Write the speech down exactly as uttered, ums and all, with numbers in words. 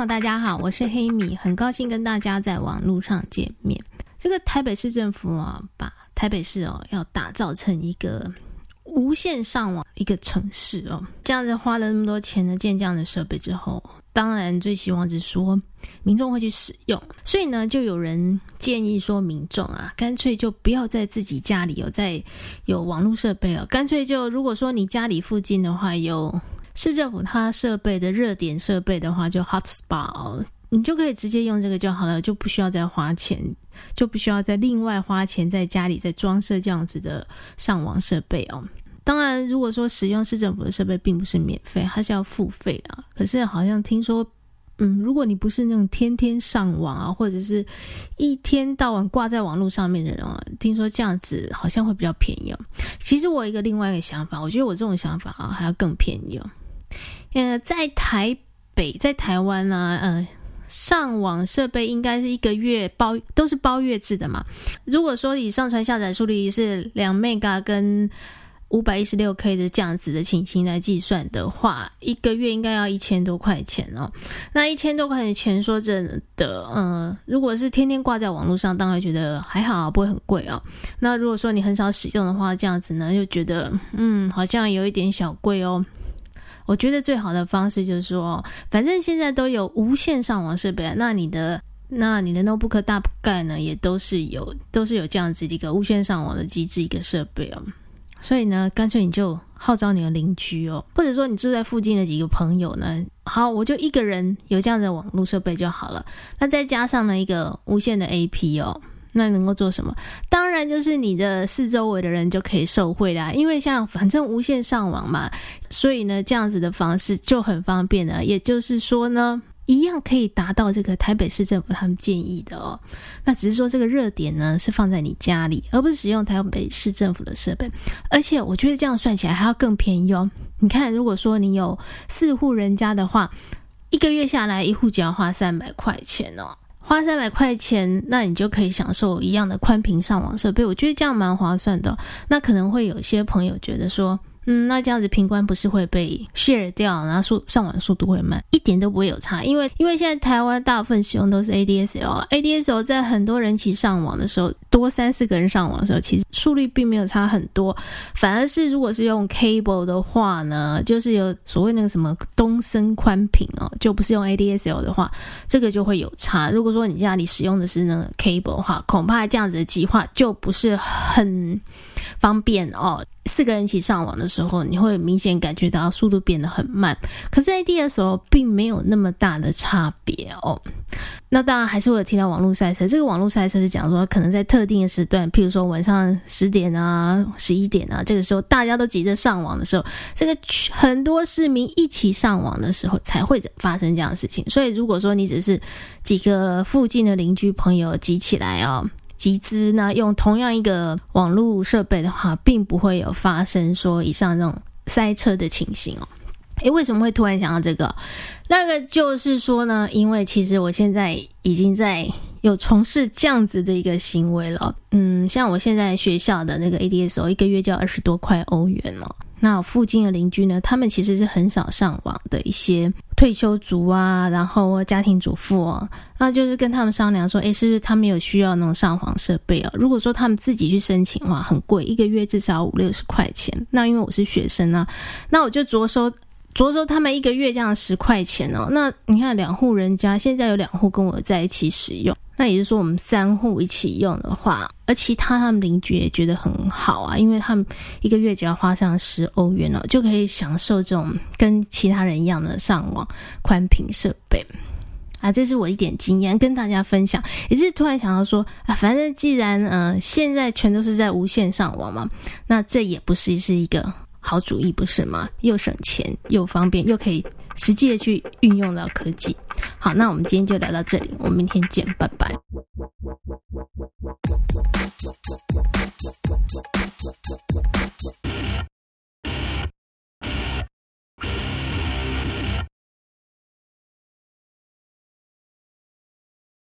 友大家好，我是黑米，很高兴跟大家在网络上见面。这个台北市政府啊，把台北市哦要打造成一个无线上网一个城市哦，这样子花了那么多钱呢建这样的设备之后，当然最希望是说民众会去使用，所以呢就有人建议说民众啊干脆就不要在自己家里有在有网络设备哦，干脆就如果说你家里附近的话有市政府它设备的热点设备的话，就 hotspot 哦，你就可以直接用这个就好了，就不需要再花钱，就不需要再另外花钱在家里再装设这样子的上网设备哦。当然如果说使用市政府的设备并不是免费，它是要付费啦，可是好像听说嗯，如果你不是那种天天上网啊，或者是一天到晚挂在网络上面的人啊，听说这样子好像会比较便宜哦。其实我有一个另外一个想法，我觉得我这种想法啊还要更便宜哦。呃，在台北，在台湾啊，呃，上网设备应该是一个月包，都是包月制的嘛。如果说以上传下载速率是两 mega 跟五百一十六 K 的这样子的情形来计算的话，一个月应该要一千多块钱哦。那一千多块钱钱说真的，呃，如果是天天挂在网络上，当然觉得还好，不会很贵哦。那如果说你很少使用的话，这样子呢，就觉得嗯，好像有一点小贵哦。我觉得最好的方式就是说，反正现在都有无线上网设备，那你的那你的 notebook 大概呢也都是有都是有这样子的一个无线上网的机制一个设备哦。所以呢，干脆你就号召你的邻居哦，或者说你住在附近的几个朋友呢，好，我就一个人有这样的网络设备就好了。那再加上呢一个无线的 A P 哦。那能够做什么？当然就是你的四周围的人就可以受惠啦，因为像反正无线上网嘛，所以呢这样子的方式就很方便了。也就是说呢，一样可以达到这个台北市政府他们建议的哦。那只是说这个热点呢是放在你家里，而不是使用台北市政府的设备。而且我觉得这样算起来还要更便宜哦。你看，如果说你有四户人家的话，一个月下来一户只要花三百块钱哦。花三百块钱，那你就可以享受一样的宽频上网设备，我觉得这样蛮划算的。那可能会有一些朋友觉得说，嗯，那这样子频宽不是会被 share 掉，然后速上网速度会慢，一点都不会有差，因为因为现在台湾大部分使用都是 A D S L，A D S L 在很多人一起上网的时候，多三四个人上网的时候，其实速率并没有差很多，反而是如果是用 cable 的话呢，就是有所谓那个什么东森宽频哦，就不是用 A D S L 的话，这个就会有差。如果说你家里使用的是那个 cable 的话，恐怕这样子的计划就不是很方便哦。四个人一起上网的时候，你会明显感觉到速度变得很慢，可是 A D S L 并没有那么大的差别哦。那当然还是会有提到网络塞车，这个网络塞车是讲说可能在特定的时段，譬如说晚上十点啊十一点啊，这个时候大家都急着上网的时候，这个很多市民一起上网的时候才会发生这样的事情。所以如果说你只是几个附近的邻居朋友集起来哦，集资呢用同样一个网络设备的话，并不会有发生说以上这种塞车的情形哦。诶，为什么会突然想到这个？那个就是说呢，因为其实我现在已经在有从事这样子的一个行为了。嗯，像我现在学校的那个 A D S O 一个月就要二十多块欧元哦。那我附近的邻居呢，他们其实是很少上网的一些退休族啊，然后家庭主妇哦，那就是跟他们商量说，诶，是不是他们有需要那种上网设备哦？如果说他们自己去申请的话，很贵，一个月至少五六十块钱。那因为我是学生啊，那我就着收着收他们一个月这样十块钱哦。那你看两户人家，现在有两户跟我在一起使用，那也就是说我们三户一起用的话，而其他他们邻居也觉得很好啊，因为他们一个月只要花上十欧元哦，就可以享受这种跟其他人一样的上网宽频设备啊。这是我一点经验跟大家分享，也是突然想到说啊，反正既然呃现在全都是在无线上网嘛，那这也不是是一个好主意，不是吗？又省钱又方便，又可以实际的去运用到科技。好，那我们今天就聊到这里，我们明天见，拜拜。